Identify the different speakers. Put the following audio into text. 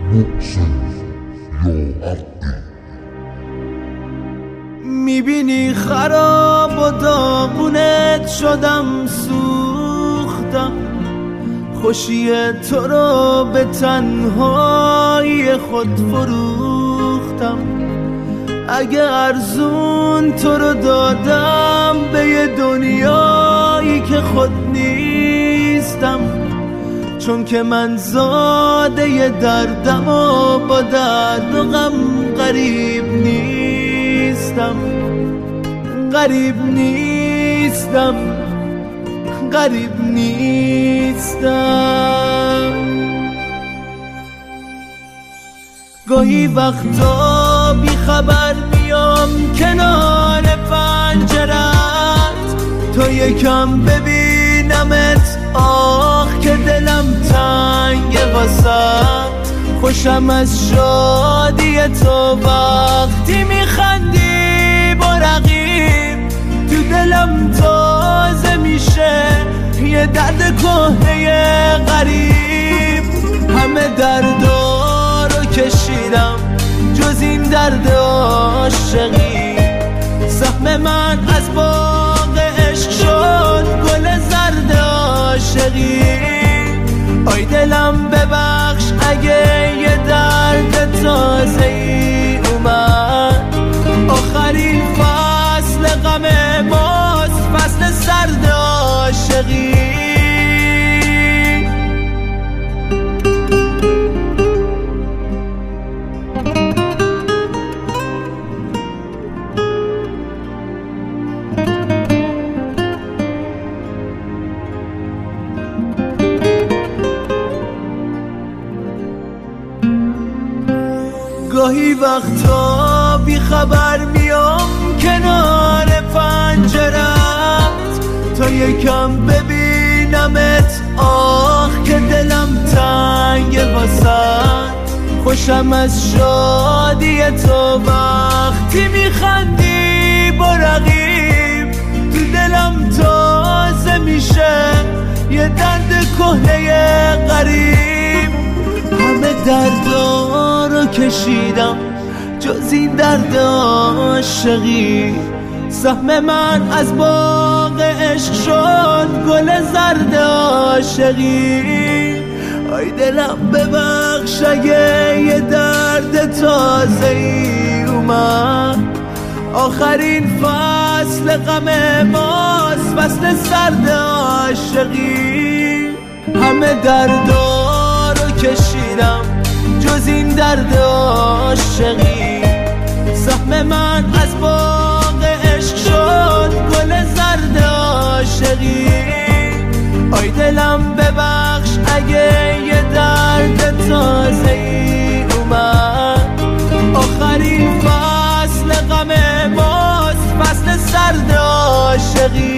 Speaker 1: محسن یا حقی.
Speaker 2: میبینی خراب و داغونت شدم، سوختم خوشی تو رو به تنهایی خود فروختم. اگه ارزون تو رو دادم به یه دنیایی که خود نیستم، چون که من زاده ی دردم و با درد و غم غریب نیستم. غریب نیستم، غریب نیستم. گاهی وقتا بی خبر میام کنار پنجرت، تو یکم ببینمت، آخ که دلم تنگ واسط. خوشم از شادی تو وقتی میخندی با رقیب، تو دلم تازه میشه یه درد کهنه غریب. همه دردا رو کشیدم جز این درد عاشقی، سهم من از باغ عشق شد گل زرد عاشقی. آی دلم ببخش اگه یه درد تازه‌ای اومد، آخرین فصل غم ماست، فصل سرد عاشقی. گاهی وقتا بی خبر میام کنار پنجرت، تا یکم ببینمت، آخ که دلم تنگ واسط. خوشم از شادی تو وقتی میخندی با رقیب، تو دلم تازه میشه یه درد کهنه غریب. همه دردا رو کشیدم جز این درد عاشقی، سهم من از باغ عشق شد گل زرد عاشقی. آی دلم ببخش اگه یه درد تازه‌ای اومد، آخرین فصل غم ماست، فصل سرد عاشقی. همه دردا رو کشیدم جز این درد عاشقی، سهم من از باغ عشق شد گل زرد عاشقی. آی دلم ببخش اگه یه درد تازه‌ای اومد، آخرین فصل غم ماست، فصل سرد عاشقی.